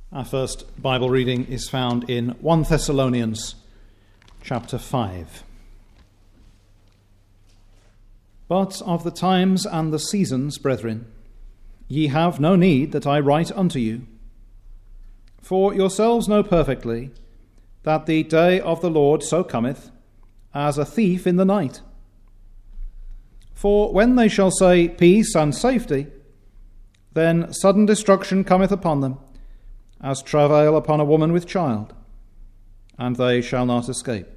Our first Bible reading is found in 1 Thessalonians chapter 5. But of the times and the seasons, brethren, ye have no need that I write unto you. For yourselves know perfectly that the day of the Lord so cometh, as a thief in the night. For when they shall say peace and safety, then sudden destruction cometh upon them, as travail upon a woman with child, and they shall not escape.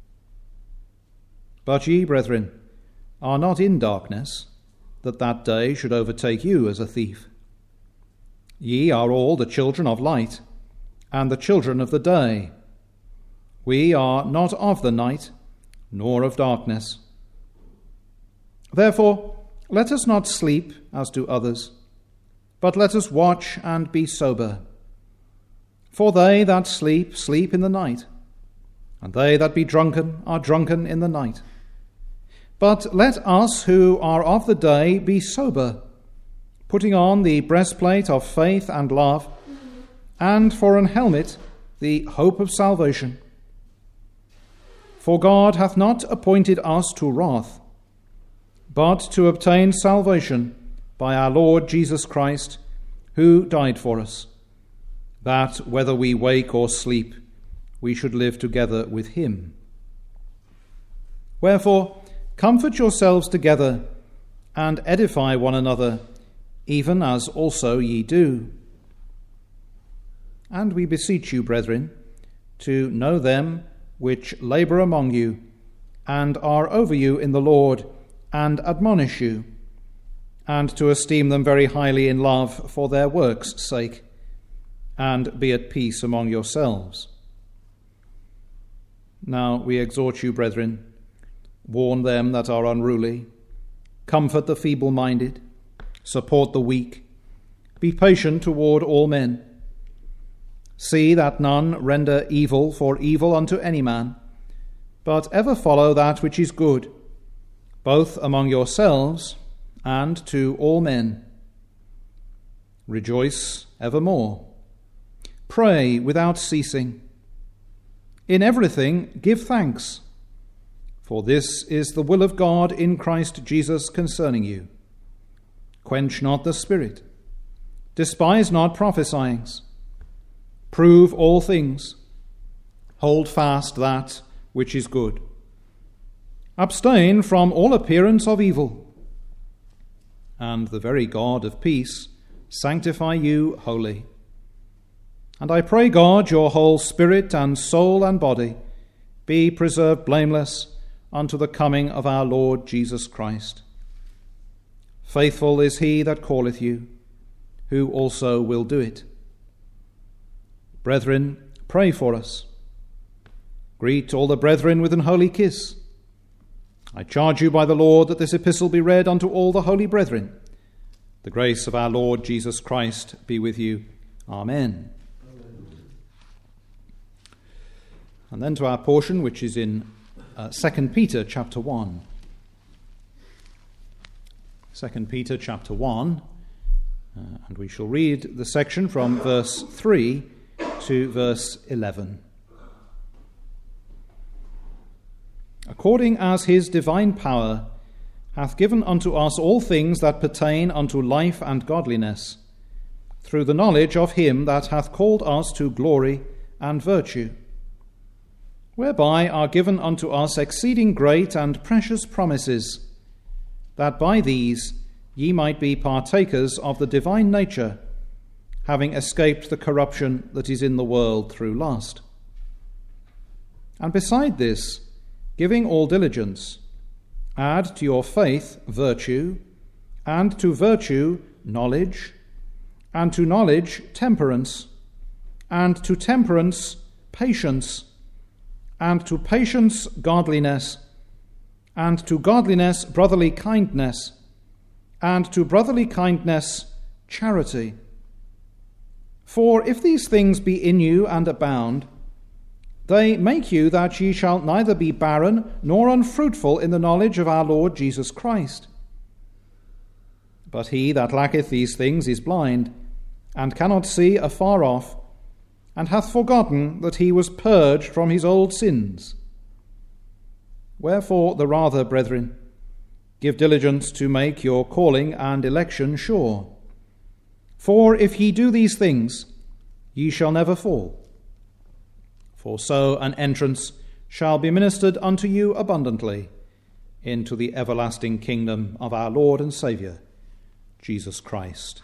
But ye, brethren, are not in darkness, that that day should overtake you as a thief. Ye are all the children of light, and the children of the day. We are not of the night, nor of darkness. Therefore, let us not sleep as do others, but let us watch and be sober. For they that sleep, sleep in the night, and they that be drunken are drunken in the night. But let us who are of the day be sober, putting on the breastplate of faith and love, and for an helmet the hope of salvation. For God hath not appointed us to wrath, but to obtain salvation by our Lord Jesus Christ, who died for us, that whether we wake or sleep, we should live together with him. Wherefore, comfort yourselves together, and edify one another, even as also ye do. And we beseech you, brethren, to know them which labour among you, and are over you in the Lord, and admonish you, and to esteem them very highly in love for their works' sake, and be at peace among yourselves. Now we exhort you, brethren, warn them that are unruly, comfort the feeble-minded, support the weak, be patient toward all men. See that none render evil for evil unto any man, but ever follow that which is good, both among yourselves and to all men. Rejoice evermore. Pray without ceasing. In everything give thanks, for this is the will of God in Christ Jesus concerning you. Quench not the spirit. Despise not prophesying. Prove all things. Hold fast that which is good. Abstain from all appearance of evil. And the very God of peace sanctify you wholly. And I pray God your whole spirit and soul and body be preserved blameless unto the coming of our Lord Jesus Christ. Faithful is he that calleth you, who also will do it. Brethren, pray for us. Greet all the brethren with an holy kiss. I charge you by the Lord that this epistle be read unto all the holy brethren. The grace of our Lord Jesus Christ be with you. Amen. And then to our portion, which is in 2 Peter chapter 1. 2 Peter chapter 1, and we shall read the section from verse 3 to verse 11. According as his divine power hath given unto us all things that pertain unto life and godliness, through the knowledge of him that hath called us to glory and virtue, whereby are given unto us exceeding great and precious promises, that by these ye might be partakers of the divine nature, having escaped the corruption that is in the world through lust. And beside this, giving all diligence, add to your faith virtue, and to virtue knowledge, and to knowledge temperance, and to temperance patience, and to patience godliness, and to godliness brotherly kindness, and to brotherly kindness charity. For if these things be in you and abound, they make you that ye shall neither be barren nor unfruitful in the knowledge of our Lord Jesus Christ. But he that lacketh these things is blind, and cannot see afar off, and hath forgotten that he was purged from his old sins. Wherefore the rather, brethren, give diligence to make your calling and election sure. For if ye do these things, ye shall never fall. For so an entrance shall be ministered unto you abundantly into the everlasting kingdom of our Lord and Saviour, Jesus Christ.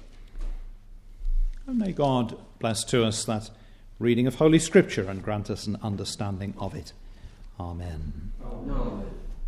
And may God bless to us that reading of Holy Scripture and grant us an understanding of it. Amen. Amen.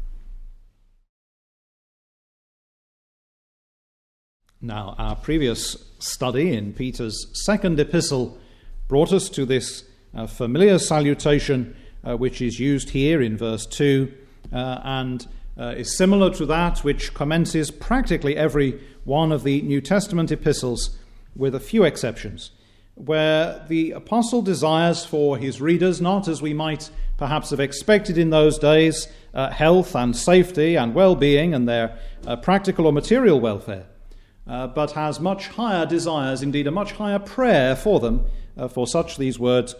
Now, our previous study in Peter's second epistle brought us to this familiar salutation which is used here in verse 2 and is similar to that which commences practically every one of the New Testament epistles, with a few exceptions, where the apostle desires for his readers, not as we might perhaps have expected in those days, health and safety and well-being and their practical or material welfare, but has much higher desires, indeed a much higher prayer for them, for such these words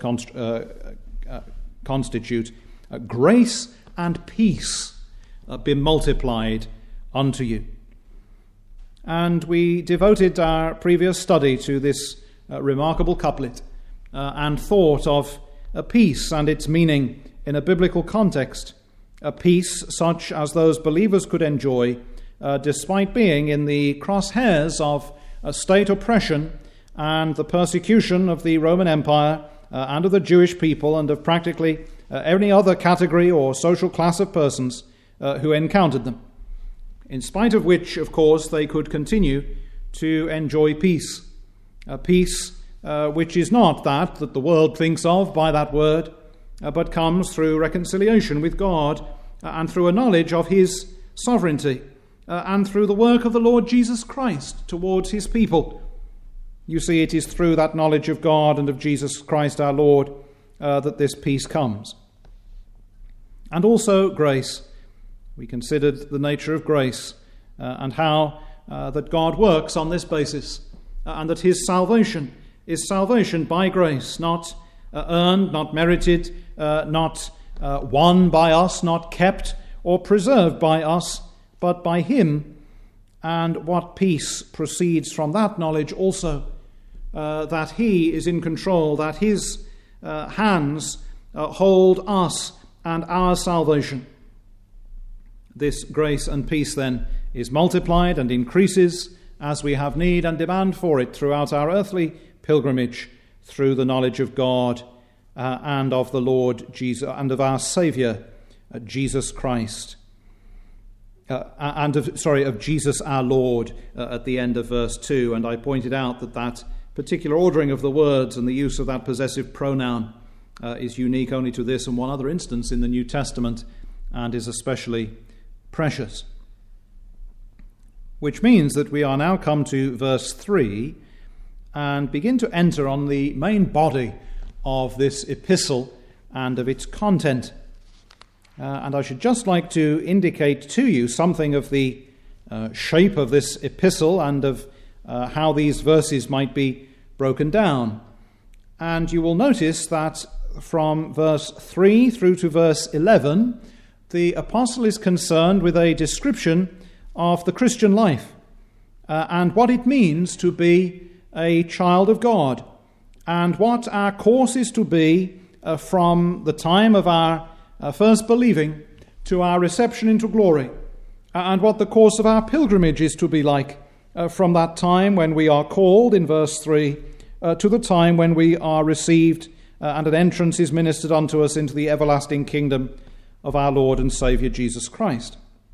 constitute grace and peace be multiplied unto you. And we devoted our previous study to this remarkable couplet and thought of a peace and its meaning in a biblical context, a peace such as those believers could enjoy despite being in the crosshairs of state oppression and the persecution of the Roman Empire and of the Jewish people and of practically any other category or social class of persons who encountered them. In spite of which, of course, they could continue to enjoy peace. A peace which is not that the world thinks of by that word, but comes through reconciliation with God and through a knowledge of his sovereignty and through the work of the Lord Jesus Christ towards his people. You see, it is through that knowledge of God and of Jesus Christ our Lord that this peace comes. And also grace. We considered the nature of grace and how that God works on this basis and that his salvation is salvation by grace, not earned, not merited, not won by us, not kept or preserved by us, but by him. And what peace proceeds from that knowledge also, that he is in control, that his hands hold us and our salvation. This grace and peace, then, is multiplied and increases as we have need and demand for it throughout our earthly pilgrimage through the knowledge of God and of the Lord Jesus and of our Saviour, Jesus Christ, of Jesus our Lord at the end of verse 2. And I pointed out that particular ordering of the words and the use of that possessive pronoun is unique only to this and one other instance in the New Testament and is especially precious. Which means that we are now come to verse 3 and begin to enter on the main body of this epistle and of its content. And I should just like to indicate to you something of the shape of this epistle and of how these verses might be broken down. And you will notice that from verse 3 through to verse 11, the apostle is concerned with a description of the Christian life and what it means to be a child of God and what our course is to be from the time of our first believing to our reception into glory, and what the course of our pilgrimage is to be like from that time when we are called in verse 3 to the time when we are received and an entrance is ministered unto us into the everlasting kingdom of our Lord and Saviour Jesus Christ.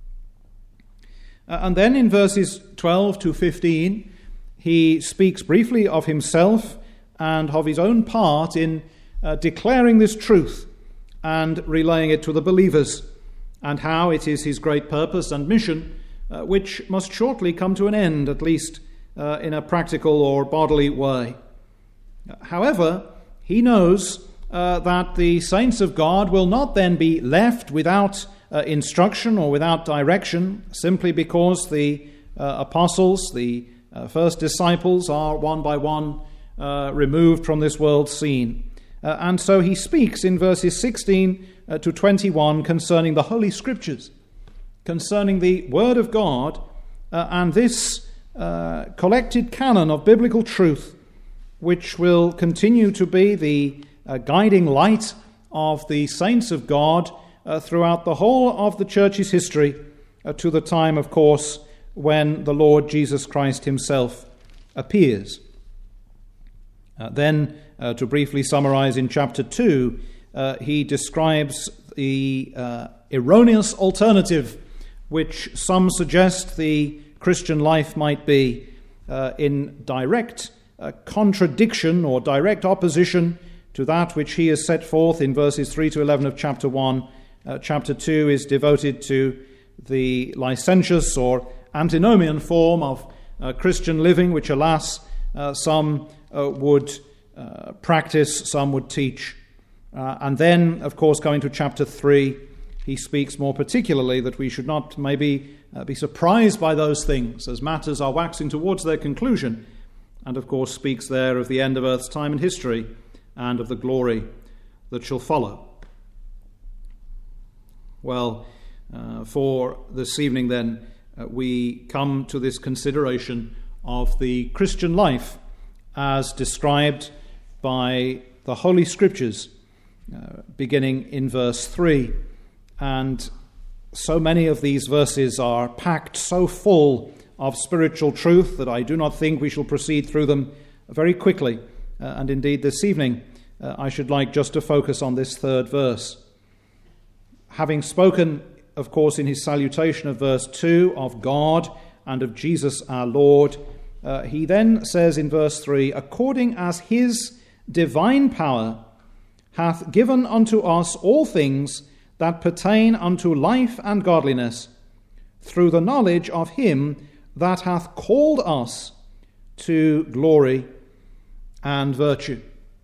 And then in verses 12 to 15, he speaks briefly of himself and of his own part in declaring this truth and relaying it to the believers, and how it is his great purpose and mission which must shortly come to an end, at least in a practical or bodily way. However, he knows that the saints of God will not then be left without instruction or without direction simply because the apostles, the first disciples, are one by one removed from this world scene. And so he speaks in verses 16 to 21 concerning the Holy Scriptures, concerning the Word of God, and this collected canon of biblical truth, which will continue to be the guiding light of the saints of God throughout the whole of the church's history, to the time, of course, when the Lord Jesus Christ himself appears. Then, to briefly summarize, in chapter 2, he describes the erroneous alternative which some suggest the Christian life might be, in direct contradiction or direct opposition to that which he has set forth in verses 3 to 11 of chapter 1. Chapter 2 is devoted to the licentious or antinomian form of Christian living, which, alas, some would practice, some would teach. And then, of course, going to chapter 3, he speaks more particularly that we should not maybe be surprised by those things as matters are waxing towards their conclusion, and of course speaks there of the end of earth's time and history and of the glory that shall follow. Well, for this evening then, we come to this consideration of the Christian life as described by the Holy Scriptures, beginning in verse 3. And so many of these verses are packed so full of spiritual truth that I do not think we shall proceed through them very quickly. And indeed, this evening, I should like just to focus on this third verse. Having spoken, of course, in his salutation of verse 2 of God and of Jesus our Lord, he then says in verse 3, according as his divine power hath given unto us all things that pertain unto life and godliness, through the knowledge of him that hath called us to glory and virtue.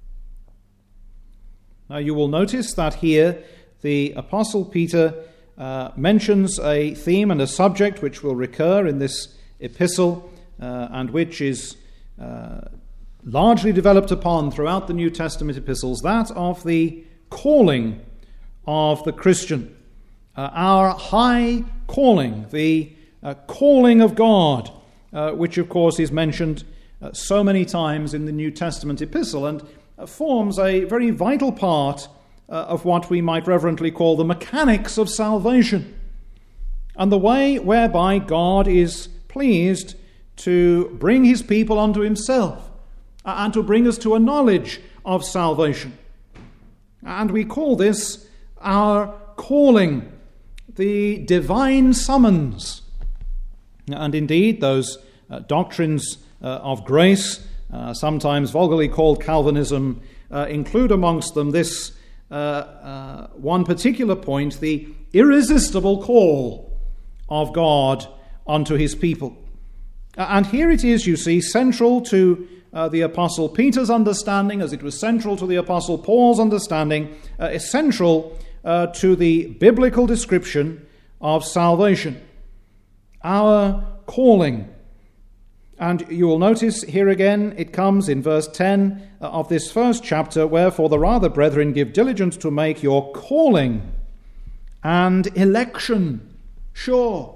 Now you will notice that here the Apostle Peter mentions a theme and a subject which will recur in this epistle, and which is largely developed upon throughout the New Testament epistles, that of the calling of the Christian, our high calling, the calling of God, which of course is mentioned so many times in the New Testament epistle, and forms a very vital part of what we might reverently call the mechanics of salvation, and the way whereby God is pleased to bring his people unto himself, and to bring us to a knowledge of salvation. And we call this our calling, the divine summons. And indeed, those doctrines of grace, sometimes vulgarly called Calvinism, include amongst them this one particular point, the irresistible call of God unto his people. And here it is, you see, central to the Apostle Peter's understanding, as it was central to the Apostle Paul's understanding, essential to the biblical description of salvation, our calling. And you will notice here again, it comes in verse 10 of this first chapter, wherefore the rather, brethren, give diligence to make your calling and election sure.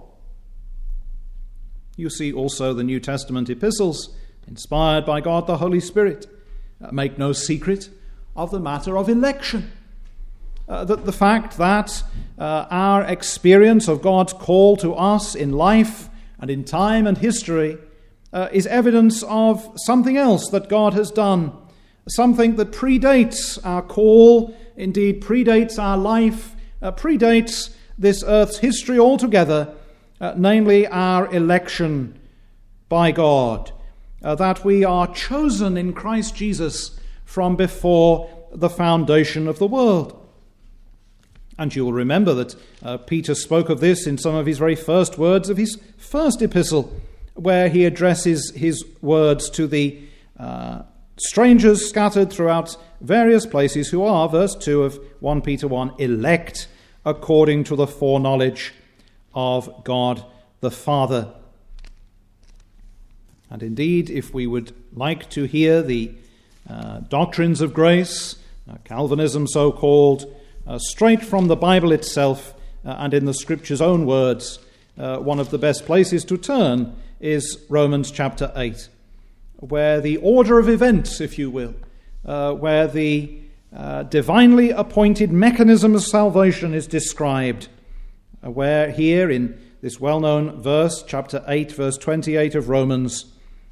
You see also the New Testament epistles, inspired by God the Holy Spirit, make no secret of the matter of election. The fact that our experience of God's call to us in life and in time and history is evidence of something else that God has done, something that predates our call, indeed predates our life, predates this earth's history altogether, namely our election by God, that we are chosen in Christ Jesus from before the foundation of the world. And you will remember that Peter spoke of this in some of his very first words of his first epistle, where he addresses his words to the strangers scattered throughout various places who are, verse 2 of 1 Peter 1, elect according to the foreknowledge of God the Father. And indeed, if we would like to hear the doctrines of grace, Calvinism so-called, straight from the Bible itself and in the Scripture's own words, one of the best places to turn is Romans chapter 8, where the order of events, if you will, where the divinely appointed mechanism of salvation is described, where here in this well-known verse, chapter 8, verse 28 of Romans,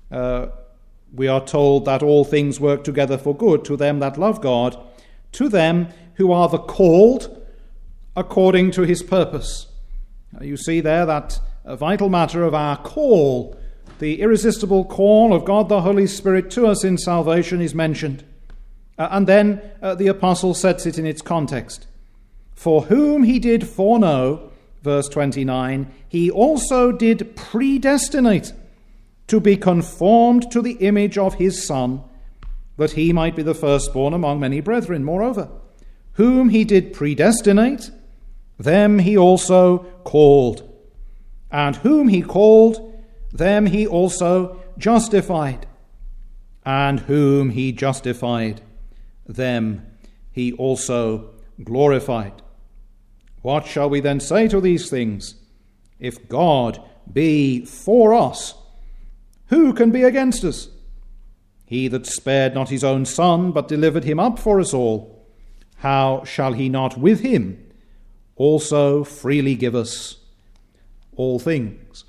we are told that all things work together for good to them that love God, to them who are the called according to his purpose. You see there that vital matter of our call, the irresistible call of God the Holy Spirit to us in salvation is mentioned. And then the apostle sets it in its context. For whom he did foreknow, verse 29, he also did predestinate to be conformed to the image of his Son, that he might be the firstborn among many brethren. Moreover, whom he did predestinate, them he also called. And whom he called, them he also justified. And whom he justified, them he also glorified. What shall we then say to these things? If God be for us, who can be against us? He that spared not his own Son, but delivered him up for us all, how shall he not with him also freely give us all things?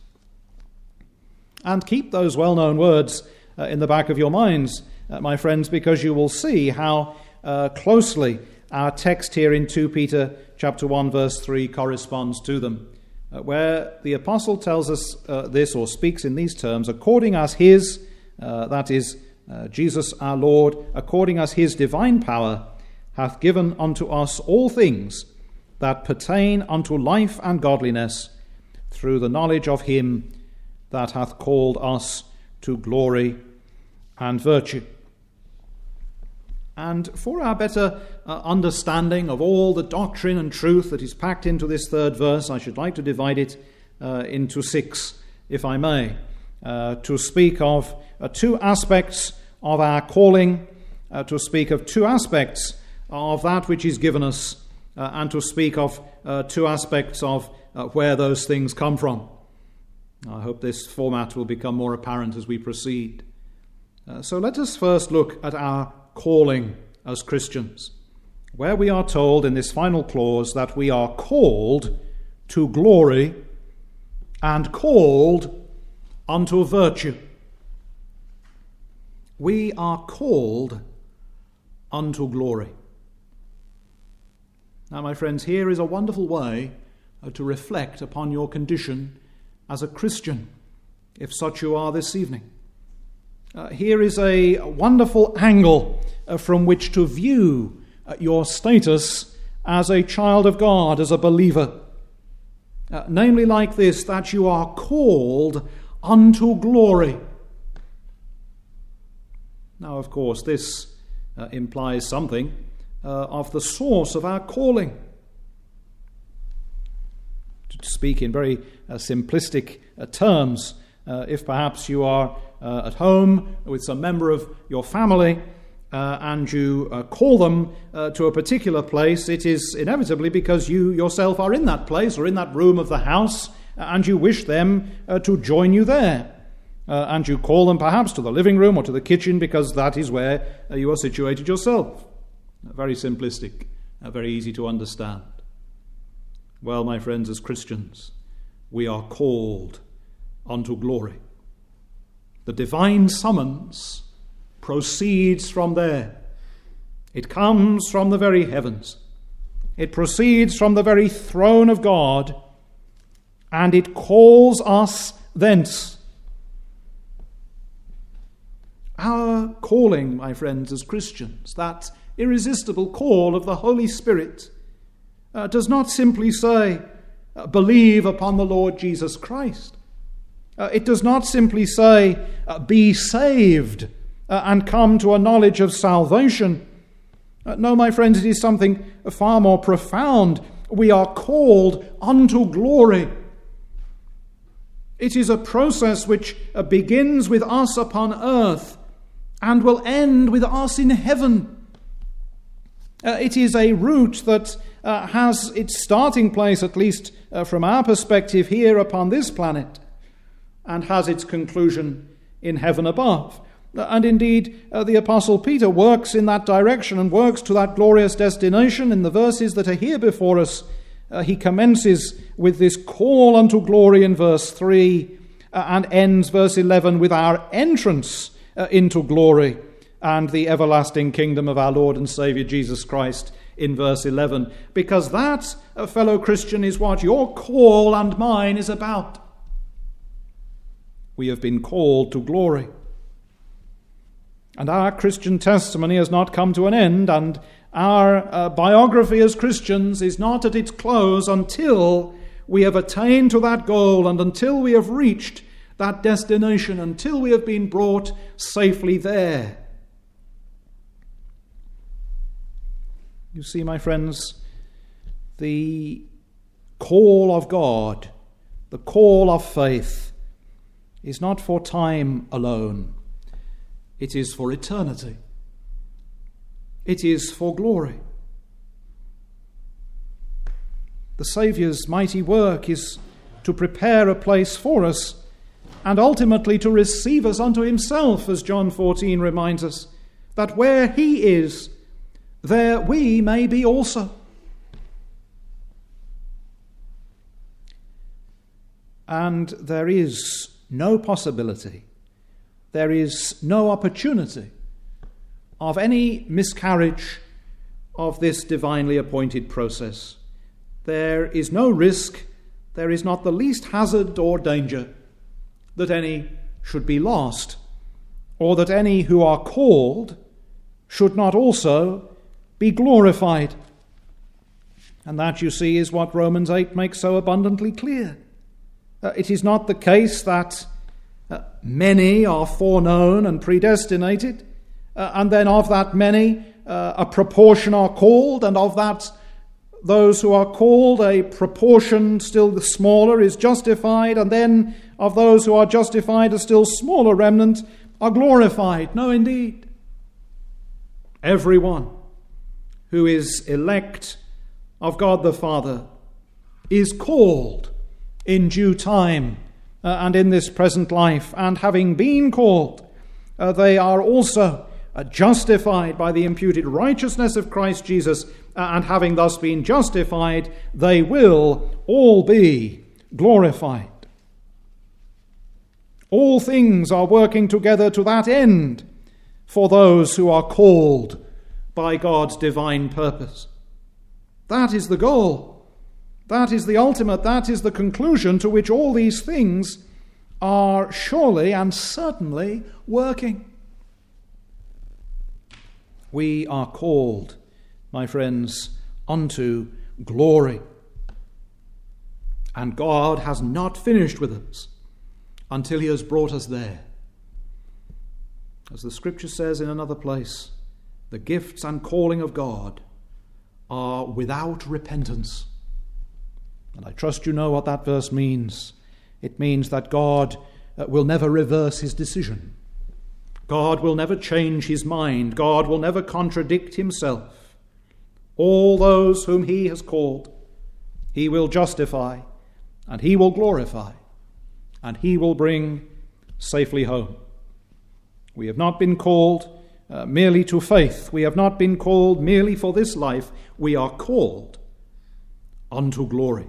And keep those well-known words in the back of your minds, my friends, because you will see how closely our text here in 2 Peter chapter 1 verse 3 corresponds to them, where the apostle tells us this, or speaks in these terms, according as his, that is Jesus our Lord, according as his divine power hath given unto us all things that pertain unto life and godliness, through the knowledge of him that hath called us to glory and virtue. And for our better understanding of all the doctrine and truth that is packed into this third verse, I should like to divide it into 6, if I may, to speak of two aspects of our calling, to speak of two aspects of that which is given us, and to speak of two aspects of where those things come from. I hope this format will become more apparent as we proceed. So let us first look at our calling as Christians, where we are told in this final clause that we are called to glory and called unto virtue. We are called unto glory. Now, my friends, here is a wonderful way to reflect upon your condition as a Christian, if such you are this evening. Here is a wonderful angle from which to view your status as a child of God, as a believer. Namely like this, that you are called unto glory. Now, of course, this implies something of the source of our calling. To speak in very simplistic terms, if perhaps you are at home with some member of your family and you call them to a particular place, it is inevitably because you yourself are in that place or in that room of the house and you wish them to join you there. And you call them perhaps to the living room or to the kitchen because that is where you are situated yourself. Very simplistic, very easy to understand. Well, my friends, as Christians, we are called unto glory. The divine summons proceeds from there. It comes from the very heavens. It proceeds from the very throne of God, and it calls us thence. Our calling, my friends, as Christians, that irresistible call of the Holy Spirit, does not simply say, believe upon the Lord Jesus Christ. It does not simply say, be saved and come to a knowledge of salvation. No, my friends, it is something far more profound. We are called unto glory. It is a process which begins with us upon earth and will end with us in heaven. It is a route that has its starting place, at least from our perspective here upon this planet, and has its conclusion in heaven above. And indeed, the Apostle Peter works in that direction and works to that glorious destination in the verses that are here before us. He commences with this call unto glory in verse 3 and ends verse 11 with our entrance into glory and the everlasting kingdom of our Lord and Saviour Jesus Christ in verse 11. Because that, fellow Christian, is what your call and mine is about. We have been called to glory. And our Christian testimony has not come to an end, and our biography as Christians is not at its close until we have attained to that goal and until we have reached that destination, until we have been brought safely there. You see, my friends, the call of God, the call of faith, is not for time alone. It is for eternity. It is for glory. The Saviour's mighty work is to prepare a place for us and ultimately to receive us unto himself, as John 14 reminds us, that where he is, there we may be also. And there is no possibility, there is no opportunity of any miscarriage of this divinely appointed process. There is no risk, there is not the least hazard or danger that any should be lost, or that any who are called should not also be glorified. And that, you see, is what Romans 8 makes so abundantly clear. It is not the case that many are foreknown and predestinated, and then of that many a proportion are called, and of that those who are called a proportion still smaller is justified, and then of those who are justified a still smaller remnant are glorified. No, indeed. Everyone who is elect of God the Father is called in due time and in this present life, and having been called, they are also justified by the imputed righteousness of Christ Jesus, and having thus been justified, they will all be glorified. All things are working together to that end for those who are called by God's divine purpose. That is the goal. That is the ultimate, that is the conclusion to which all these things are surely and certainly working. We are called, my friends, unto glory. And God has not finished with us until he has brought us there. As the scripture says in another place, the gifts and calling of God are without repentance. And I trust you know what that verse means. It means that God will never reverse his decision. God will never change his mind. God will never contradict himself. All those whom he has called, he will justify, and he will glorify, and he will bring safely home. We have not been called merely to faith. We have not been called merely for this life. We are called unto glory.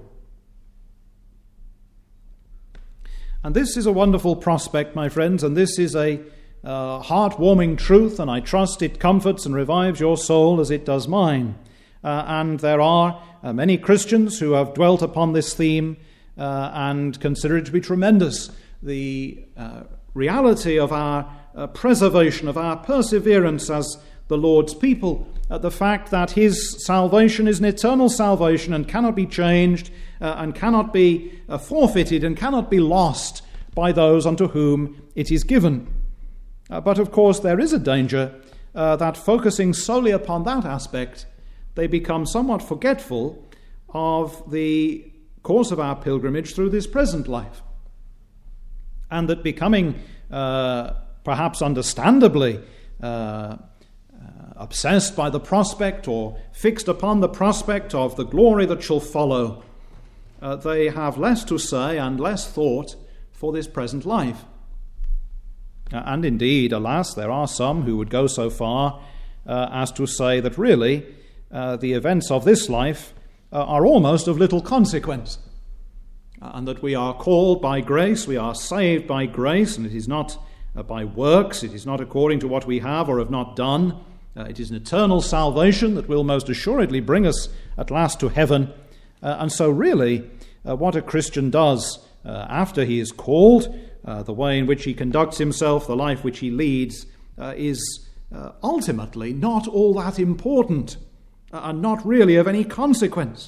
And this is a wonderful prospect, my friends, and this is a heartwarming truth, and I trust it comforts and revives your soul as it does mine. And there are many Christians who have dwelt upon this theme and consider it to be tremendous. The reality of our preservation, of our perseverance as the Lord's people, the fact that his salvation is an eternal salvation and cannot be changed and cannot be forfeited and cannot be lost by those unto whom it is given. But of course there is a danger that focusing solely upon that aspect, they become somewhat forgetful of the course of our pilgrimage through this present life. And that becoming perhaps understandably obsessed by the prospect or fixed upon the prospect of the glory that shall follow, they have less to say and less thought for this present life. And indeed, alas, there are some who would go so far as to say that really the events of this life are almost of little consequence, and that we are called by grace, we are saved by grace, and it is not by works, it is not according to what we have or have not done. It is an eternal salvation that will most assuredly bring us at last to heaven. And so really, what a Christian does after he is called, the way in which he conducts himself, the life which he leads, is ultimately not all that important and not really of any consequence.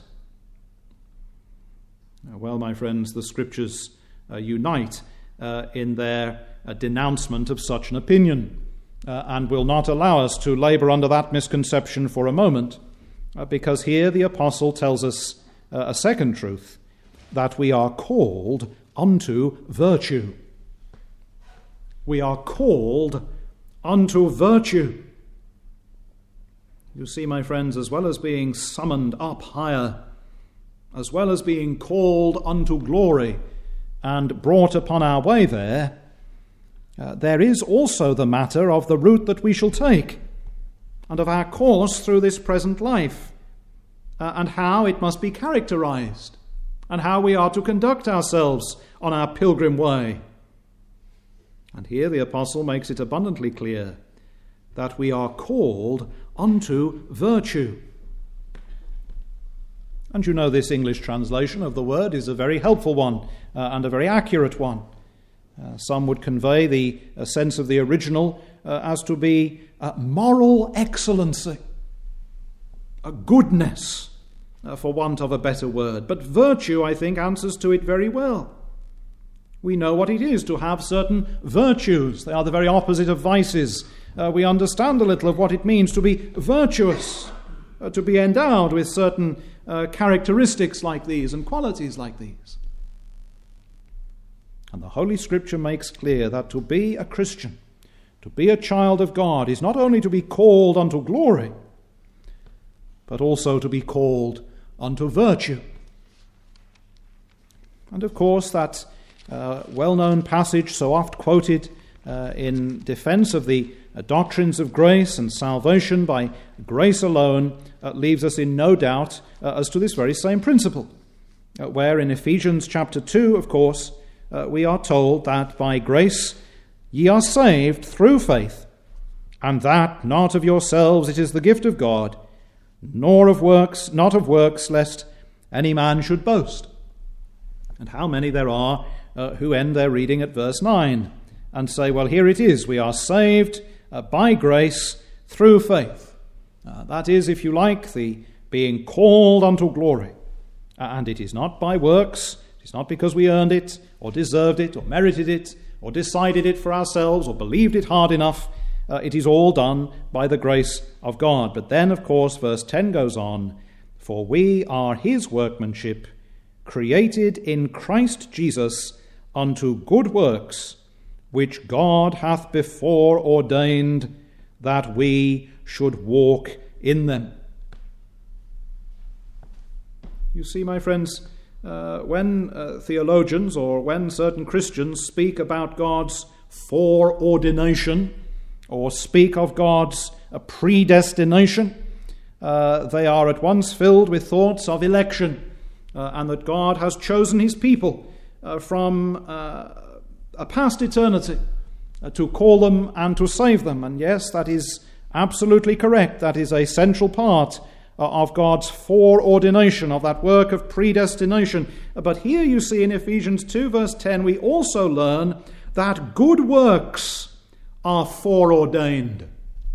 Well, my friends, the Scriptures unite in their denouncement of such an opinion, and will not allow us to labour under that misconception for a moment, because here the Apostle tells us a second truth, that we are called unto virtue. We are called unto virtue. You see, my friends, as well as being summoned up higher, as well as being called unto glory and brought upon our way there, there is also the matter of the route that we shall take, and of our course through this present life, and how it must be characterized, and how we are to conduct ourselves on our pilgrim way. And here the Apostle makes it abundantly clear that we are called unto virtue. And you know, this English translation of the word is a very helpful one and a very accurate one. Some would convey the sense of the original as to be moral excellency, a goodness, for want of a better word. But virtue, I think, answers to it very well. We know what it is to have certain virtues. They are the very opposite of vices. We understand a little of what it means to be virtuous, to be endowed with certain characteristics like these and qualities like these. And the Holy Scripture makes clear that to be a Christian, to be a child of God, is not only to be called unto glory, but also to be called unto virtue. And of course, that well-known passage so oft quoted in defense of the doctrines of grace and salvation by grace alone leaves us in no doubt as to this very same principle, where in Ephesians chapter 2, of course, we are told that by grace ye are saved through faith, and that not of yourselves, it is the gift of God, nor of works, not of works, lest any man should boast. And how many there are who end their reading at verse 9 and say, well, here it is, we are saved by grace through faith. That is, if you like, the being called unto glory. And it is not by works, it is not because we earned it, or deserved it, or merited it, or decided it for ourselves, or believed it hard enough. It is all done by the grace of God. But then, of course, verse 10 goes on, for we are his workmanship, created in Christ Jesus unto good works, which God hath before ordained that we should walk in them. You see, my friends, when theologians or when certain Christians speak about God's foreordination or speak of God's predestination, they are at once filled with thoughts of election and that God has chosen his people from a past eternity to call them and to save them. And yes, that is absolutely correct. That is a central part of God's foreordination, of that work of predestination. But here you see in Ephesians 2 verse 10, we also learn that good works are foreordained.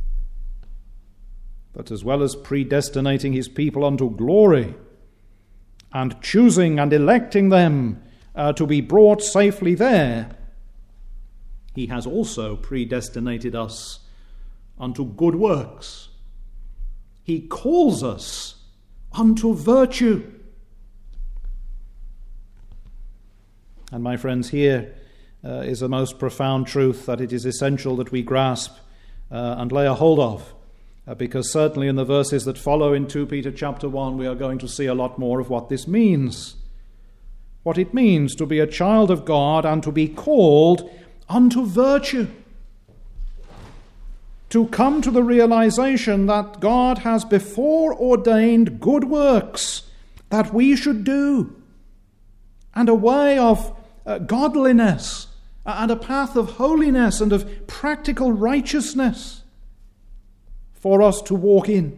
But as well as predestinating his people unto glory and choosing and electing them to be brought safely there, he has also predestinated us unto good works. He calls us unto virtue. And my friends, here is a most profound truth that it is essential that we grasp and lay a hold of, because certainly in the verses that follow in 2 Peter chapter 1, we are going to see a lot more of what this means. What it means to be a child of God and to be called unto virtue. To come to the realization that God has before ordained good works that we should do, and a way of godliness, and a path of holiness and of practical righteousness for us to walk in.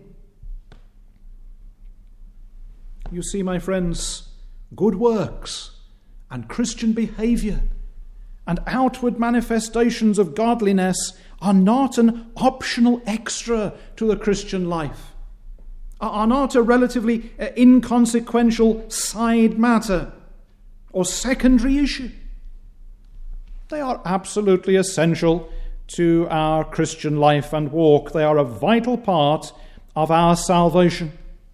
You see, my friends, good works and Christian behavior and outward manifestations of godliness are not an optional extra to the Christian life, are not a relatively inconsequential side matter or secondary issue. They are absolutely essential to our Christian life and walk. They are a vital part of our salvation.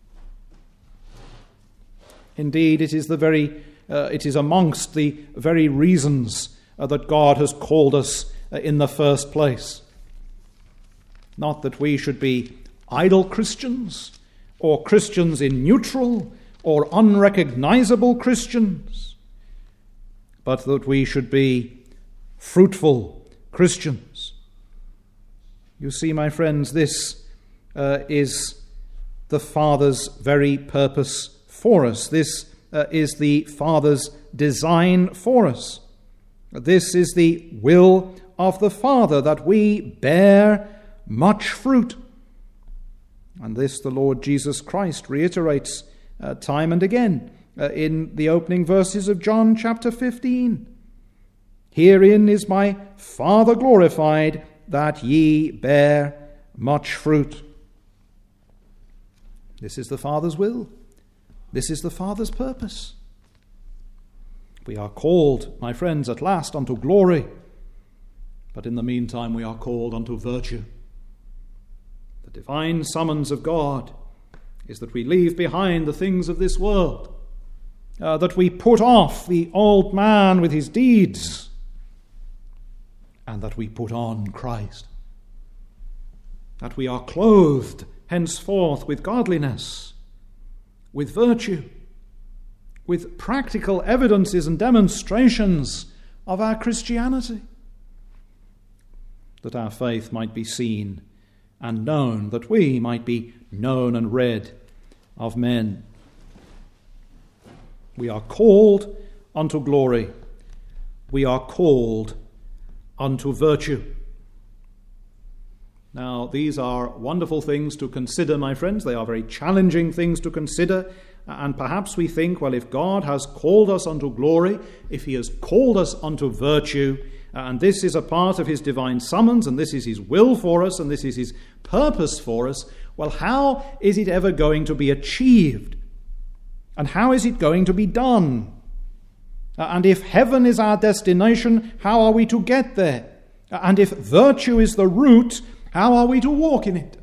Indeed, it is amongst the very reasons that God has called us in the first place. Not that we should be idle Christians, or Christians in neutral or unrecognizable Christians, but that we should be fruitful Christians. You see, my friends, this is the Father's very purpose for us. This is the Father's design for us. This is the will of the Father, that we bear much fruit. And this the Lord Jesus Christ reiterates time and again in the opening verses of John chapter 15. Herein is my Father glorified, that ye bear much fruit. This is the Father's will. This is the Father's purpose. We are called, my friends, at last unto glory, but in the meantime we are called unto virtue. The divine summons of God is that we leave behind the things of this world, that we put off the old man with his deeds, and that we put on Christ. That we are clothed henceforth with godliness, with virtue, with practical evidences and demonstrations of our Christianity. That our faith might be seen and known, that we might be known and read of men. We are called unto glory. We are called unto virtue. Now, these are wonderful things to consider, my friends. They are very challenging things to consider. And perhaps we think, well, if God has called us unto glory, if he has called us unto virtue, and this is a part of his divine summons, and this is his will for us, and this is his purpose for us, well, how is it ever going to be achieved? And how is it going to be done? And if heaven is our destination, how are we to get there? And if virtue is the route, how are we to walk in it?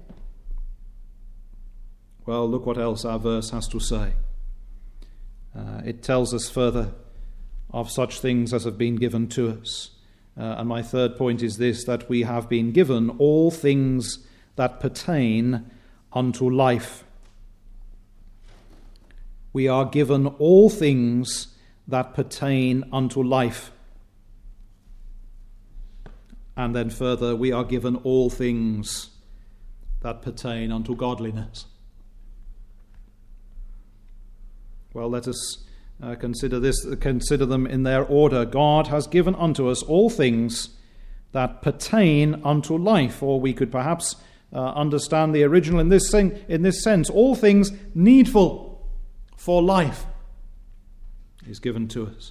Well, look what else our verse has to say. It tells us further of such things as have been given to us. And my third point is this, that we have been given all things that pertain unto life. We are given all things that pertain unto life. And then further, we are given all things that pertain unto godliness. Well, let us consider them in their order. God has given unto us all things that pertain unto life, or we could perhaps understand the original in this sense, all things needful for life is given to us.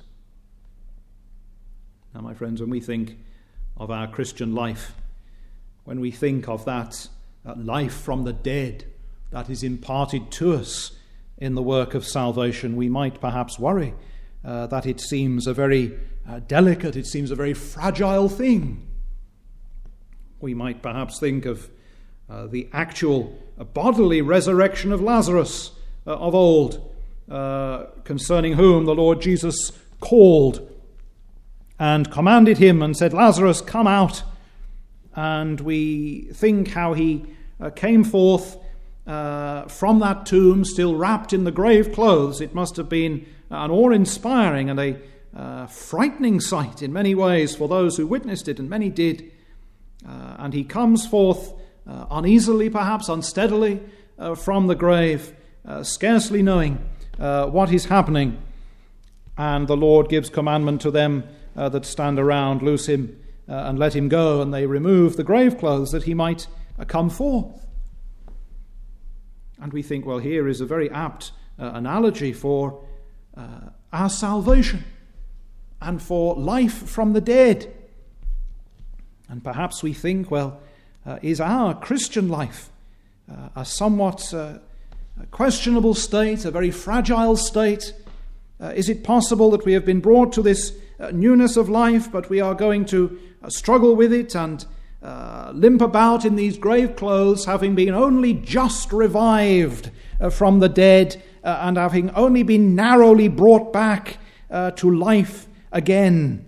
Now, my friends, when we think of our Christian life, when we think of that life from the dead that is imparted to us in the work of salvation, we might perhaps worry that it seems a very delicate, it seems a very fragile thing. We might perhaps think of the actual bodily resurrection of Lazarus of old, concerning whom the Lord Jesus called and commanded him and said, Lazarus, come out. and we think how he came forth from that tomb still wrapped in the grave clothes. It must have been an awe-inspiring and a frightening sight in many ways for those who witnessed it, and many did. And he comes forth uneasily, perhaps unsteadily, from the grave, scarcely knowing what is happening. And the Lord gives commandment to them that stand around, loose him and let him go. And they remove the grave clothes that he might come forth. And we think, well, here is a very apt analogy for our salvation and for life from the dead. And perhaps we think, well, is our Christian life a somewhat questionable state, a very fragile state? Is it possible that we have been brought to this newness of life, but we are going to struggle with it and limp about in these grave clothes, having been only just revived from the dead and having only been narrowly brought back to life again?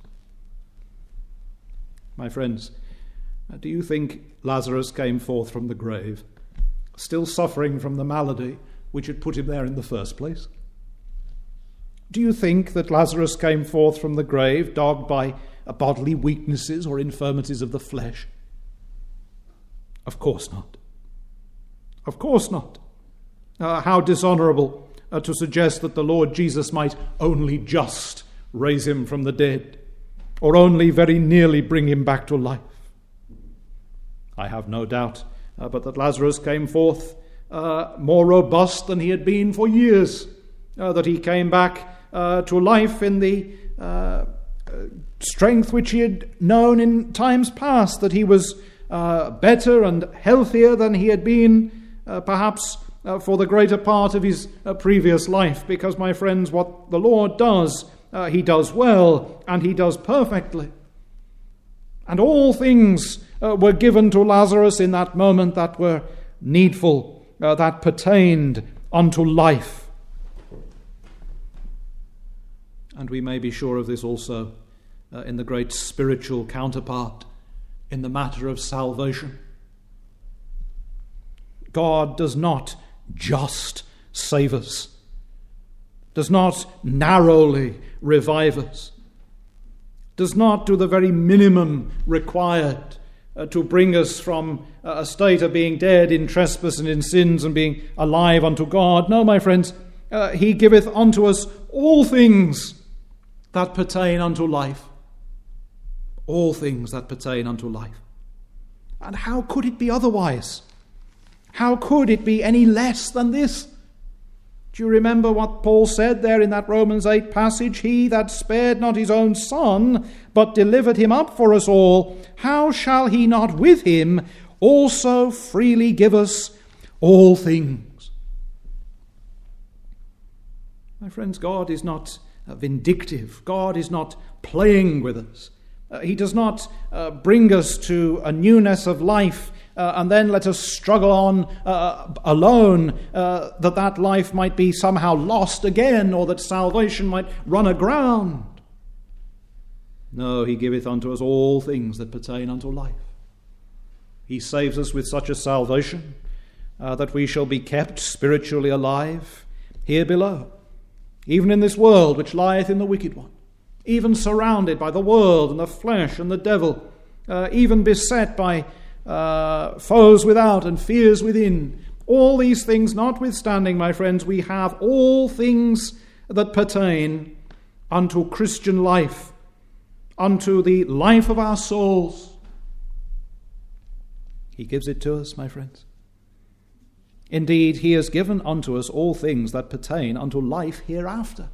My friends, do you think Lazarus came forth from the grave still suffering from the malady which had put him there in the first place? Do you think that Lazarus came forth from the grave dogged by bodily weaknesses or infirmities of the flesh? Of course not. Of course not. How dishonorable to suggest that the Lord Jesus might only just raise him from the dead, or only very nearly bring him back to life. I have no doubt but that Lazarus came forth more robust than he had been for years, that he came back to life in the strength which he had known in times past, that he was better and healthier than he had been perhaps for the greater part of his previous life, because, my friends, what the Lord does, he does well, and he does perfectly. And all things were given to Lazarus in that moment that were needful, that pertained unto life. And we may be sure of this also in the great spiritual counterpart in the matter of salvation. God does not just save us, does not narrowly revive us, does not do the very minimum required to bring us from a state of being dead in trespass and in sins and being alive unto God. No, my friends, he giveth unto us all things that pertain unto life. All things that pertain unto life. And how could it be otherwise? How could it be any less than this? Do you remember what Paul said there in that Romans 8 passage? He that spared not his own son, but delivered him up for us all, how shall he not with him also freely give us all things? My friends, God is not vindictive. God is not playing with us. He does not bring us to a newness of life and then let us struggle on alone, that life might be somehow lost again, or that salvation might run aground. No, he giveth unto us all things that pertain unto life. He saves us with such a salvation that we shall be kept spiritually alive here below, even in this world which lieth in the wicked one, even surrounded by the world and the flesh and the devil, even beset by foes without and fears within. All these things notwithstanding, my friends, we have all things that pertain unto Christian life, unto the life of our souls. He gives it to us, my friends. Indeed, he has given unto us all things that pertain unto life hereafter.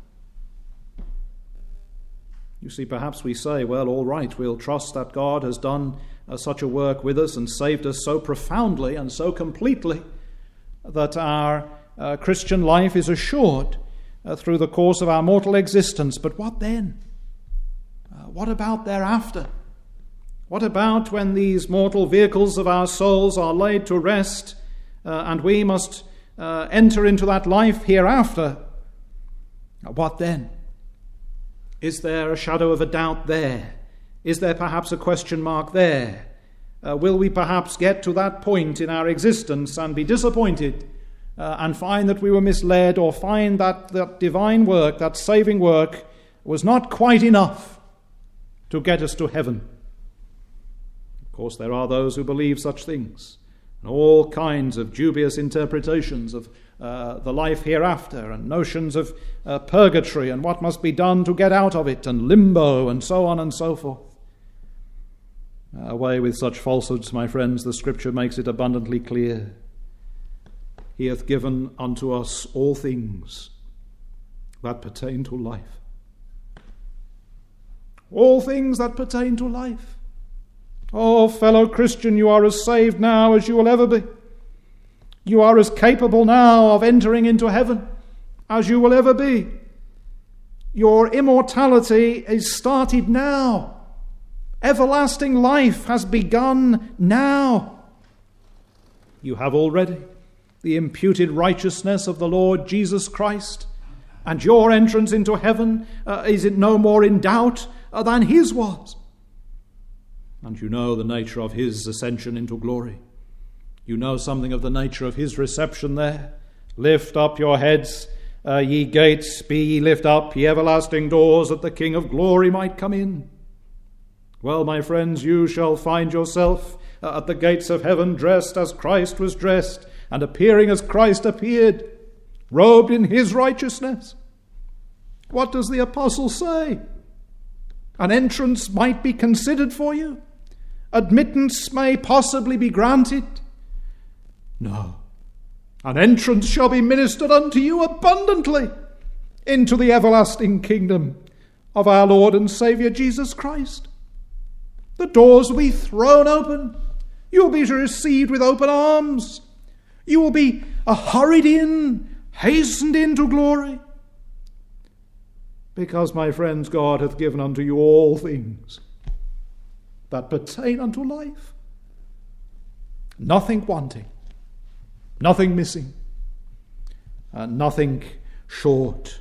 You see, perhaps we say, well, all right, we'll trust that God has done such a work with us and saved us so profoundly and so completely that our Christian life is assured through the course of our mortal existence. But what then? What about thereafter? What about when these mortal vehicles of our souls are laid to rest and we must enter into that life hereafter? What then? Is there a shadow of a doubt there? Is there perhaps a question mark there? will we perhaps get to that point in our existence and be disappointed and find that we were misled, or find that that divine work, that saving work, was not quite enough to get us to heaven. Of course, there are those who believe such things, and all kinds of dubious interpretations of the life hereafter, and notions of purgatory and what must be done to get out of it, and limbo, and so on and so forth. Away with such falsehoods, my friends. The Scripture makes it abundantly clear. He hath given unto us all things that pertain to life. All things that pertain to life. Oh, fellow Christian, you are as saved now as you will ever be. You are as capable now of entering into heaven as you will ever be. Your immortality is started now. Everlasting life has begun now. You have already the imputed righteousness of the Lord Jesus Christ, and your entrance into heaven is it no more in doubt than his was. And you know the nature of his ascension into glory. You know something of the nature of his reception there. Lift up your heads, ye gates, be ye lift up, ye everlasting doors, that the King of glory might come in. Well, my friends, you shall find yourself at the gates of heaven, dressed as Christ was dressed, and appearing as Christ appeared, robed in his righteousness. What does the apostle say? An entrance might be considered for you. Admittance may possibly be granted. No. An entrance shall be ministered unto you abundantly into the everlasting kingdom of our Lord and Saviour Jesus Christ. The doors will be thrown open. You will be received with open arms. You will be hurried in, hastened into glory. Because, my friends, God hath given unto you all things that pertain unto life. Nothing wanting, nothing missing, and nothing short.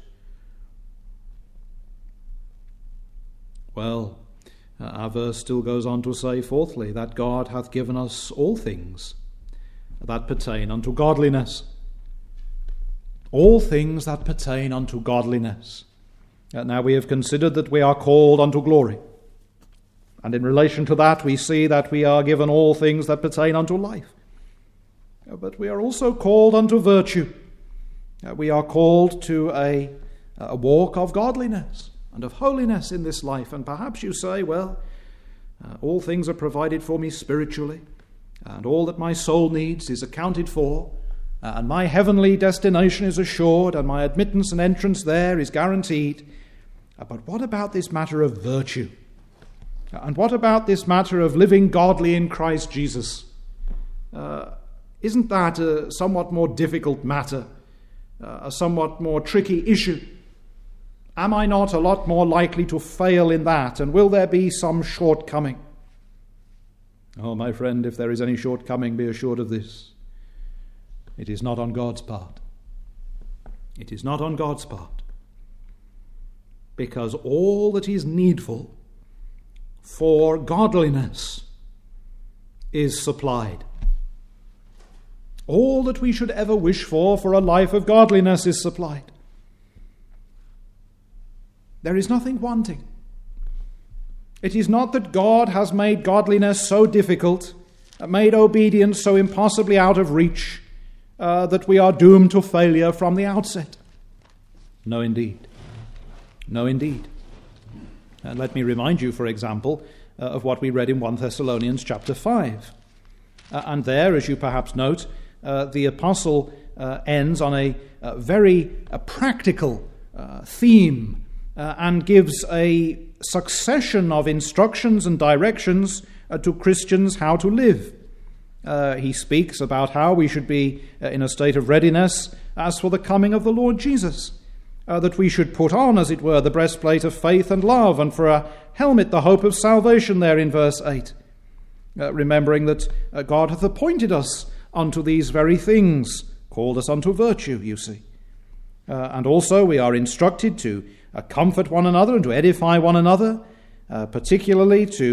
Well, our verse still goes on to say, fourthly, that God hath given us all things that pertain unto godliness. All things that pertain unto godliness. Now we have considered that we are called unto glory. And in relation to that, we see that we are given all things that pertain unto life. But we are also called unto virtue. We are called to a walk of godliness and of holiness in this life. And perhaps you say, well, all things are provided for me spiritually, and all that my soul needs is accounted for, and my heavenly destination is assured, and my admittance and entrance there is guaranteed. But what about this matter of virtue? And what about this matter of living godly in Christ Jesus? Isn't that a somewhat more difficult matter, a somewhat more tricky issue? Am I not a lot more likely to fail in that? And will there be some shortcoming? Oh, my friend, if there is any shortcoming, be assured of this. It is not on God's part. It is not on God's part. Because all that is needful for godliness is supplied. All that we should ever wish for a life of godliness is supplied. There is nothing wanting. It is not that God has made godliness so difficult, made obedience so impossibly out of reach, that we are doomed to failure from the outset. No, indeed. No, indeed. And let me remind you, for example, of what we read in 1 Thessalonians chapter 5. And there, as you perhaps note, the apostle ends on a very practical theme and gives a succession of instructions and directions to Christians how to live. He speaks about how we should be in a state of readiness as for the coming of the Lord Jesus, that we should put on, as it were, the breastplate of faith and love, and for a helmet the hope of salvation there in verse 8, remembering that God hath appointed us unto these very things, called us unto virtue, you see. And also we are instructed to comfort one another and to edify one another, particularly to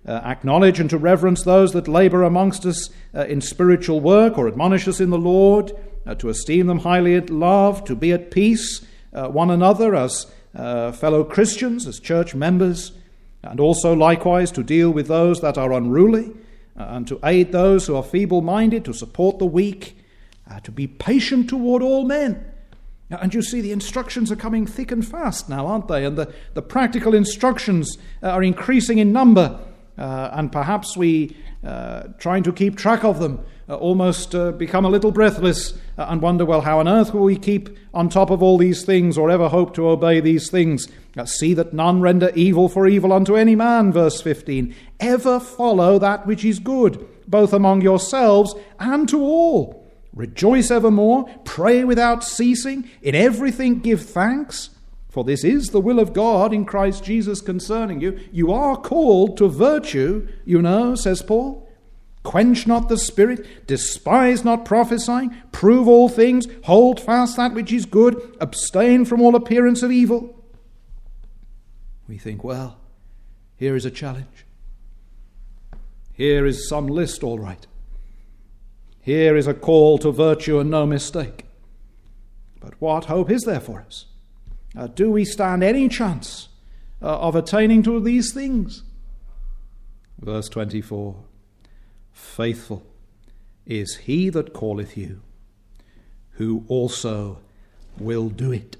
acknowledge and to reverence those that labour amongst us in spiritual work or admonish us in the Lord, to esteem them highly at love, to be at peace one another as fellow Christians, as church members, and also likewise to deal with those that are unruly, and to aid those who are feeble-minded, to support the weak, to be patient toward all men. And you see the instructions are coming thick and fast now, aren't they? And the practical instructions are increasing in number, and perhaps we, trying to keep track of them, almost become a little breathless and wonder, well, how on earth will we keep on top of all these things or ever hope to obey these things? See that none render evil for evil unto any man, verse 15. Ever follow that which is good, both among yourselves and to all. Rejoice evermore, pray without ceasing, in everything give thanks, for this is the will of God in Christ Jesus concerning you. You are called to virtue, you know, says Paul. Quench not the spirit, despise not prophesying, prove all things, hold fast that which is good, abstain from all appearance of evil. We think, well, here is a challenge. Here is some list, all right. Here is a call to virtue and no mistake. But what hope is there for us? Do we stand any chance of attaining to these things? Verse 24. Faithful is he that calleth you, who also will do it.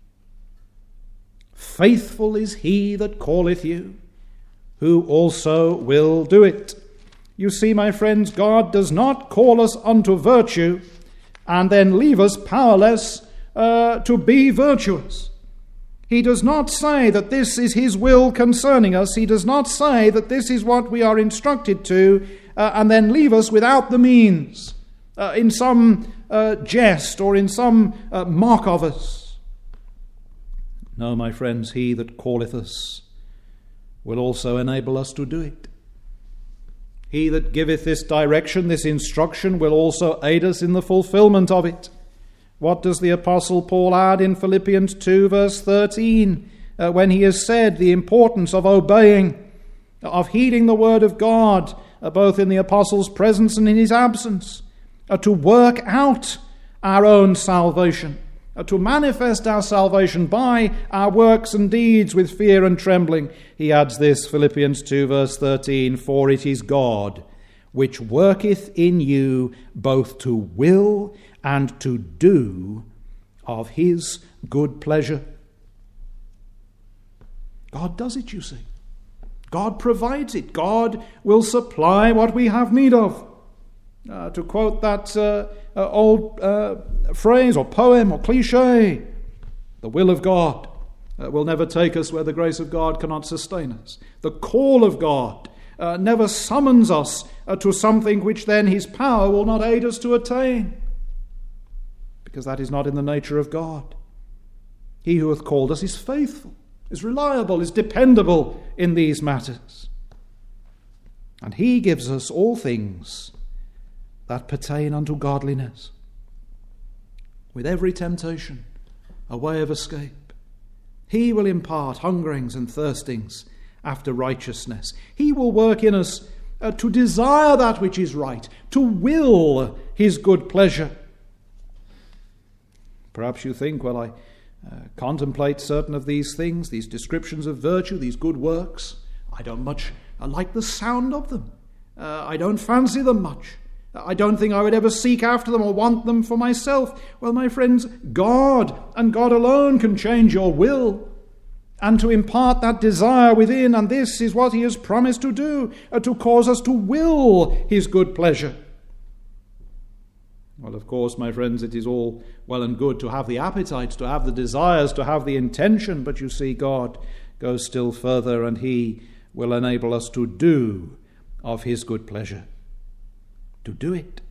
Faithful is he that calleth you, who also will do it. You see, my friends, God does not call us unto virtue and then leave us powerless to be virtuous. He does not say that this is his will concerning us. He does not say that this is what we are instructed to and then leave us without the means in some jest or in some mock of us. No, my friends, he that calleth us will also enable us to do it. He that giveth this direction, this instruction, will also aid us in the fulfillment of it. What does the Apostle Paul add in Philippians 2 verse 13 when he has said the importance of obeying, of heeding the word of God, both in the Apostle's presence and in his absence, to work out our own salvation, to manifest our salvation by our works and deeds with fear and trembling. He adds this, Philippians 2 verse 13, for it is God which worketh in you both to will and to do of his good pleasure. God does it, you see. God provides it. God will supply what we have need of. To quote that old phrase or poem or cliche, the will of God will never take us where the grace of God cannot sustain us. The call of God never summons us to something which then his power will not aid us to attain, because that is not in the nature of God. He who hath called us is faithful, is reliable, is dependable in these matters. And he gives us all things that pertain unto godliness, with every temptation a way of escape. He will impart hungerings and thirstings after righteousness. He will work in us to desire that which is right, to will his good pleasure. Perhaps you think, well, I contemplate certain of these things, these descriptions of virtue, these good works. I don't much like the sound of them. I don't fancy them much. I don't think I would ever seek after them or want them for myself. Well, my friends, God and God alone can change your will and to impart that desire within, and this is what he has promised to do, to cause us to will his good pleasure. Well, of course, my friends, it is all well and good to have the appetites, to have the desires, to have the intention, but you see, God goes still further, and he will enable us to do of his good pleasure. To do it.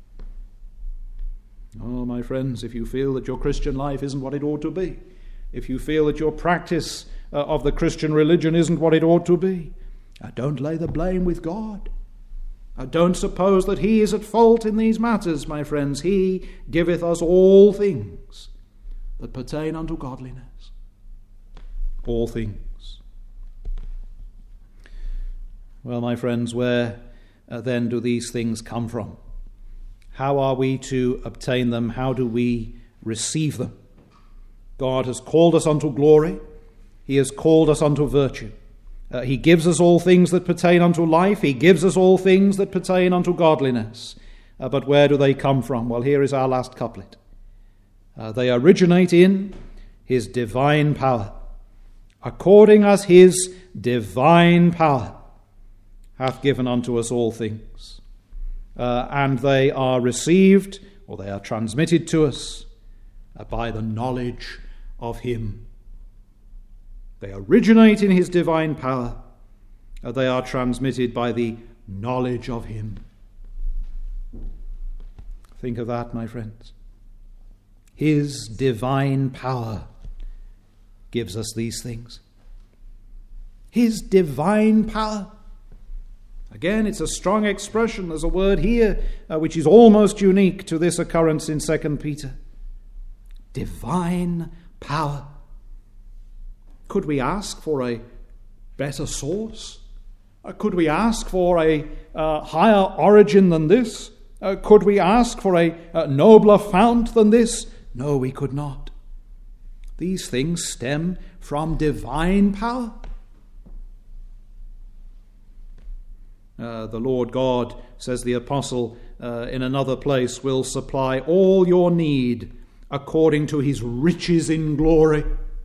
Oh, my friends, if you feel that your Christian life isn't what it ought to be, if you feel that your practice of the Christian religion isn't what it ought to be, don't lay the blame with God. Don't suppose that he is at fault in these matters, my friends. He giveth us all things that pertain unto godliness. All things. Well, my friends, where then do these things come from? How are we to obtain them? How do we receive them? God has called us unto glory. He has called us unto virtue. He gives us all things that pertain unto life. He gives us all things that pertain unto godliness. But where do they come from? Well, here is our last couplet. They originate in his divine power, according as his divine power hath given unto us all things. And they are received, or they are transmitted to us, by the knowledge of him. They originate in his divine power. They are transmitted by the knowledge of him. Think of that, my friends. His divine power gives us these things. His divine power. Again, it's a strong expression. There's a word here which is almost unique to this occurrence in 2 Peter. Divine power. Could we ask for a better source? Could we ask for a higher origin than this? Could we ask for a nobler fount than this? No, we could not. These things stem from divine power. The Lord God, says the apostle in another place, will supply all your need according to his riches in glory.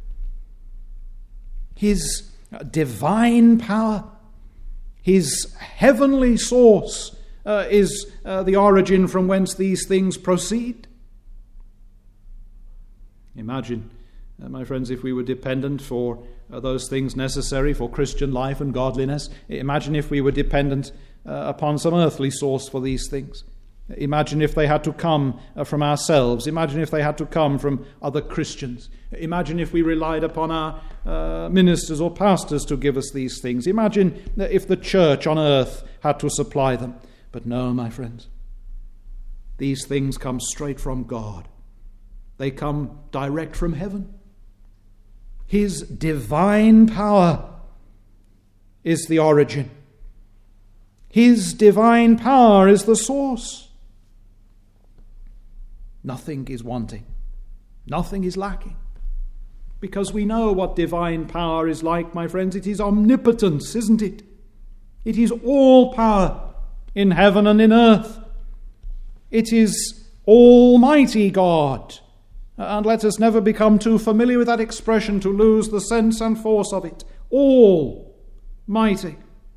His divine power, his heavenly source is the origin from whence these things proceed. Imagine, my friends, if we were dependent for those things necessary for Christian life and godliness. Imagine if we were dependent upon some earthly source for these things. Imagine if they had to come from ourselves. Imagine if they had to come from other Christians. Imagine if we relied upon our ministers or pastors to give us these things. Imagine if the church on earth had to supply them. But no, my friends, these things come straight from God. They come direct from heaven. His divine power is the origin. His divine power is the source. Nothing is wanting. Nothing is lacking. Because we know what divine power is like, my friends. It is omnipotence, isn't it? It is all power in heaven and in earth. It is Almighty God. And let us never become too familiar with that expression to lose the sense and force of it. Almighty.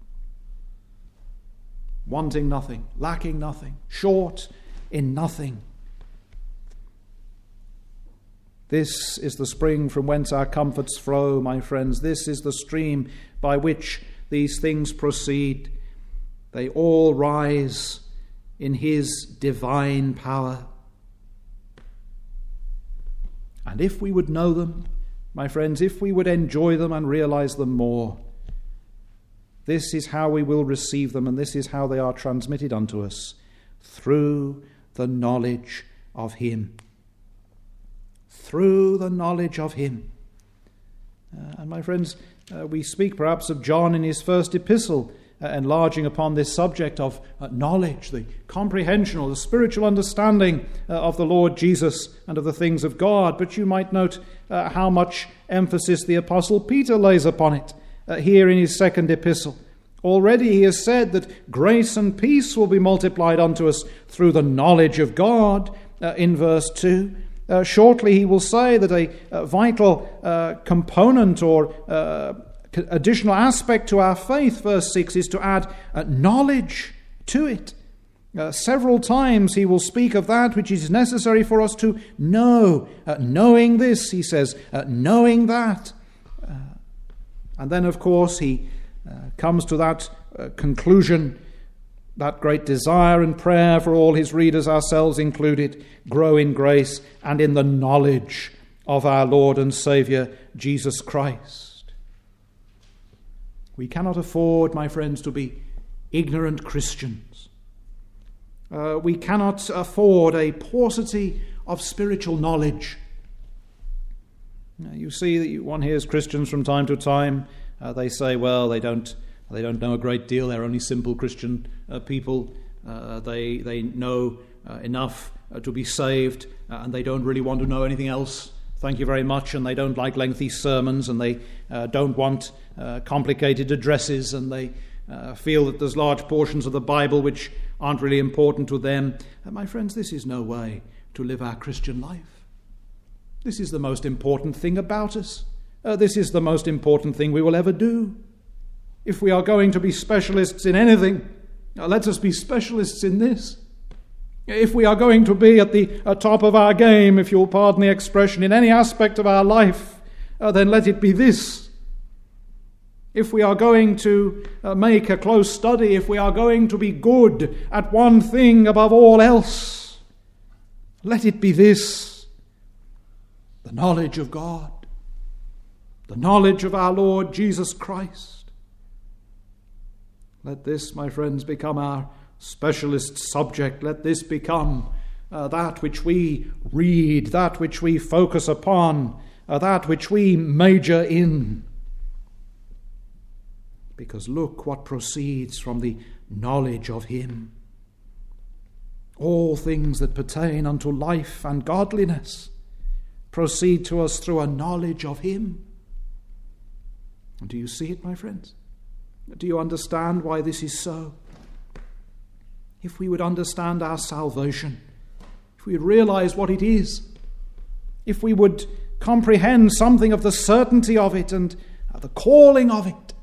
Wanting nothing, lacking nothing, short in nothing. This is the spring from whence our comforts flow, my friends. This is the stream by which these things proceed. They all rise in his divine power. And if we would know them, my friends, if we would enjoy them and realize them more, this is how we will receive them, and this is how they are transmitted unto us, through the knowledge of him. Through the knowledge of him. And my friends, we speak perhaps of John in his first epistle, enlarging upon this subject of knowledge, the comprehension or the spiritual understanding of the Lord Jesus and of the things of God. But you might note how much emphasis the Apostle Peter lays upon it here in his second epistle. Already he has said that grace and peace will be multiplied unto us through the knowledge of God in verse 2. Shortly he will say that a vital component or additional aspect to our faith, verse 6, is to add knowledge to it. Several times he will speak of that which is necessary for us to know. Knowing this, he says, knowing that. And then, of course, he comes to that conclusion, that great desire and prayer for all his readers, ourselves included, grow in grace and in the knowledge of our Lord and Saviour, Jesus Christ. We cannot afford, my friends, to be ignorant Christians. We cannot afford a paucity of spiritual knowledge. You see that one hears Christians from time to time, they say, well, they don't They don't know a great deal. They're only simple Christian people. They know enough to be saved, and they don't really want to know anything else. Thank you very much. And they don't like lengthy sermons, and they don't want complicated addresses, and they feel that there's large portions of the Bible which aren't really important to them. My friends, this is no way to live our Christian life. This is the most important thing about us. This is the most important thing we will ever do. If we are going to be specialists in anything, let us be specialists in this. If we are going to be at the top of our game, if you'll pardon the expression, in any aspect of our life, then let it be this. If we are going to make a close study, if we are going to be good at one thing above all else, let it be this: the knowledge of God, the knowledge of our Lord Jesus Christ. Let this, my friends, become our specialist subject. Let this become that which we read, that which we focus upon, that which we major in. Because look what proceeds from the knowledge of him. All things that pertain unto life and godliness proceed to us through a knowledge of him. And do you see it, my friends? Do you understand why this is so? If we would understand our salvation, if we would realize what it is, if we would comprehend something of the certainty of it and the calling of it,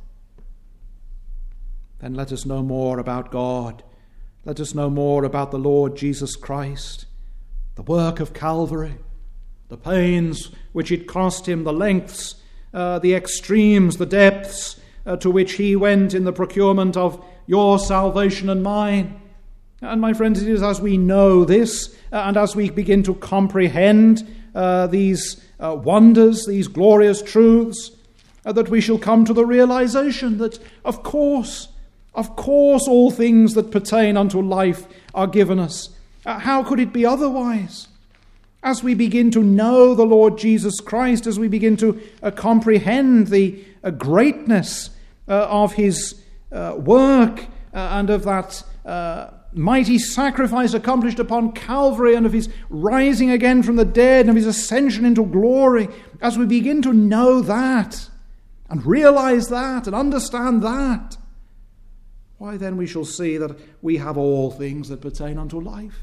then let us know more about God. Let us know more about the Lord Jesus Christ, the work of Calvary, the pains which it cost him, the lengths, the extremes, the depths to which he went in the procurement of your salvation and mine. And my friends, it is as we know this and as we begin to comprehend these wonders, these glorious truths, that we shall come to the realization that, of course, all things that pertain unto life are given us. How could it be otherwise? As we begin to know the Lord Jesus Christ, as we begin to comprehend the greatness of his work and of that mighty sacrifice accomplished upon Calvary, and of his rising again from the dead, and of his ascension into glory, as we begin to know that and realize that and understand that, why then we shall see that we have all things that pertain unto life.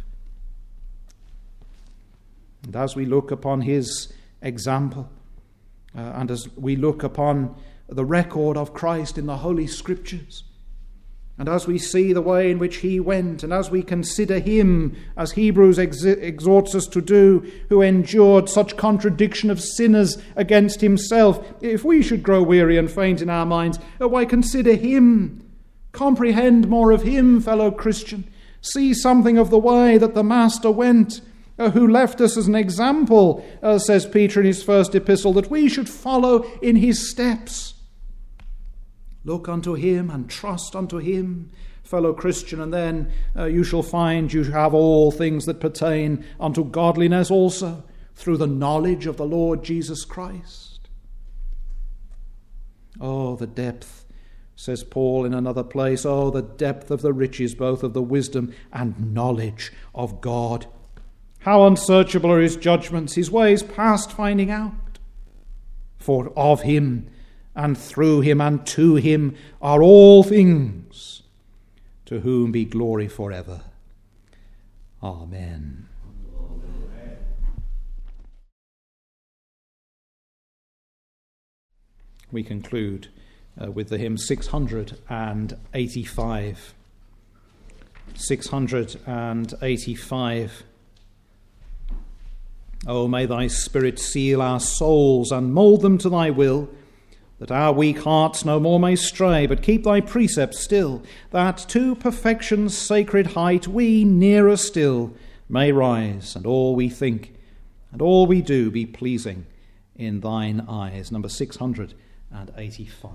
And as we look upon his example, and as we look upon the record of Christ in the Holy Scriptures, and as we see the way in which he went, and as we consider him, as Hebrews exhorts us to do, who endured such contradiction of sinners against himself, if we should grow weary and faint in our minds, why consider him. Comprehend more of him, fellow Christian. See something of the way that the Master went, who left us as an example, says Peter in his first epistle, that we should follow in his steps. Look unto him and trust unto him, fellow Christian, and then you shall find you have all things that pertain unto godliness also, through the knowledge of the Lord Jesus Christ. Oh, the depth, says Paul in another place, oh, the depth of the riches, both of the wisdom and knowledge of God. How unsearchable are his judgments, his ways past finding out. For of him and through him and to him are all things, to whom be glory forever. Amen. Amen. We conclude with the hymn 685. 685. Oh, may thy Spirit seal our souls and mould them to thy will, that our weak hearts no more may stray, but keep thy precepts still, that to perfection's sacred height we nearer still may rise, and all we think and all we do be pleasing in thine eyes. Number 685.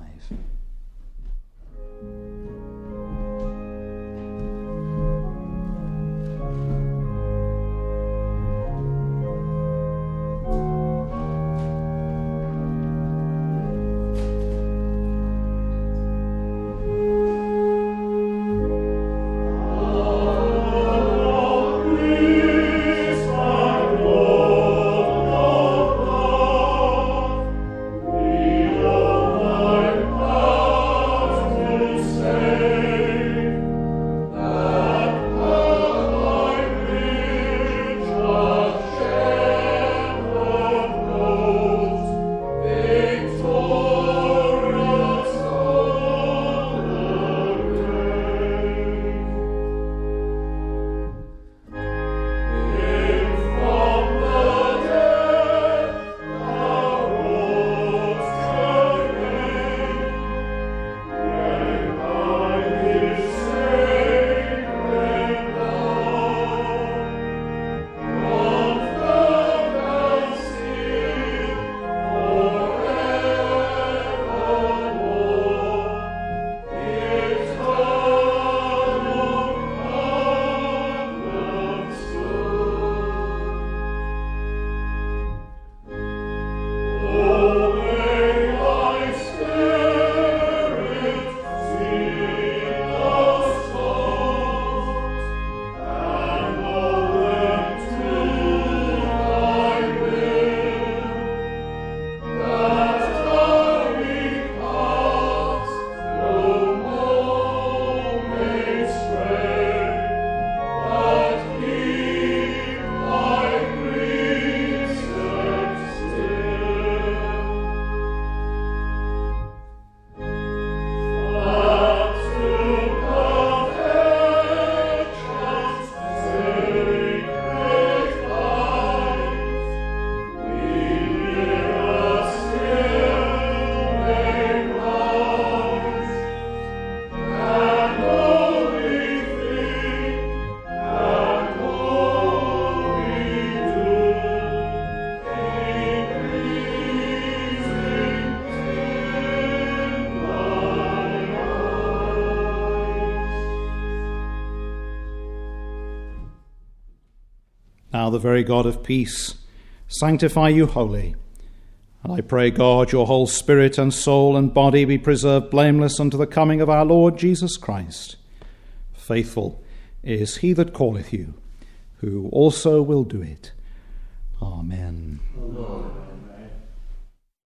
Now the very God of peace sanctify you wholly. And I pray God your whole spirit and soul and body be preserved blameless unto the coming of our Lord Jesus Christ. Faithful is he that calleth you, who also will do it. Amen.